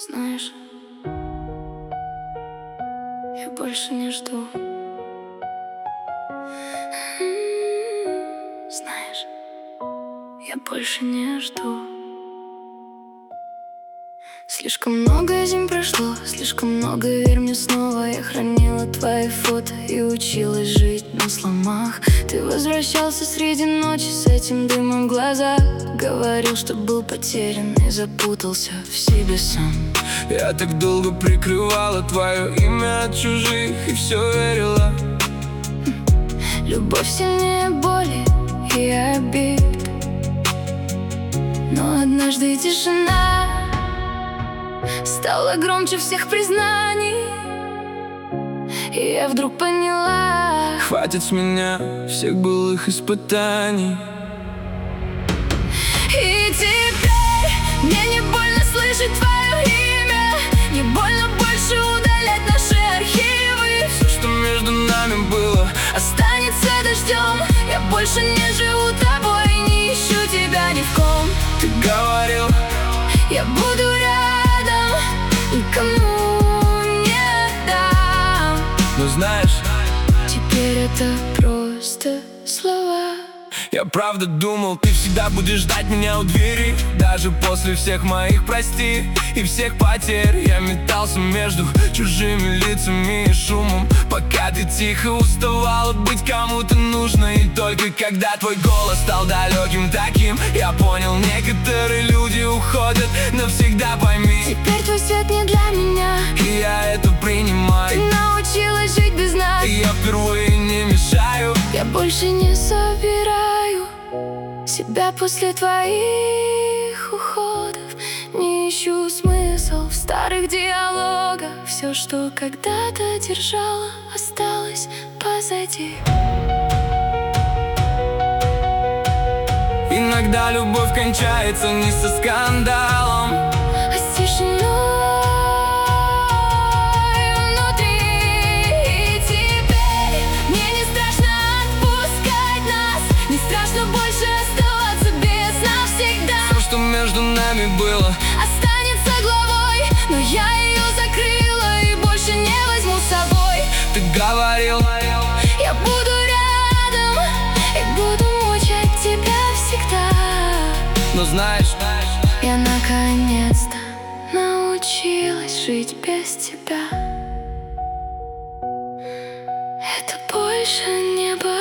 Знаешь, я больше не жду. Знаешь, я больше не жду. Слишком много зим прошло, слишком много, верь мне снова. Я хранила твои фото и училась жить на сломах. Ты возвращался среди ночи с этим дымом в глазах. Говорил, что был потерян и запутался в себе сам. Я так долго прикрывала твое имя от чужих и все верила. Любовь сильнее боли и обид. Но однажды тишина стала громче всех признаний. И я вдруг поняла: хватит с меня всех былых испытаний. И теперь мне не больно слышать твое имя, не больно больше удалять наши архивы. Все, что между нами было, останется дождем. Я больше не живу тобой, не ищу тебя ни в ком. ты говорил, я буду рядом, никому не дам. но знаешь, теперь это просто слова. я правда думал, ты всегда будешь ждать меня у двери. Даже после всех моих прости и всех потерь. Я метался между чужими лицами и шумом, пока ты тихо уставала быть кому-то нужной. И только когда твой голос стал далеким таким, я понял, некоторые люди уходят навсегда, пойми. Теперь твой свет не для меня, И я это принимаю. ты научилась жить без нас. И я впервые не мешаю. Я больше не собираю себя после твоих уходов. Не ищу смысл в старых диалогах. Все, что когда-то держало, осталось позади. Иногда любовь кончается не со скандалом, А с тишиной внутри. И теперь мне не страшно отпускать нас, не страшно больше оставаться без навсегда. все, что между нами было, Останется главой, но я ее закрыла и больше не возьму с собой. ты говорил, Я буду рядом и буду мучать тебя всегда. но знаешь, Я наконец-то научилась жить без тебя. Это больше не болит.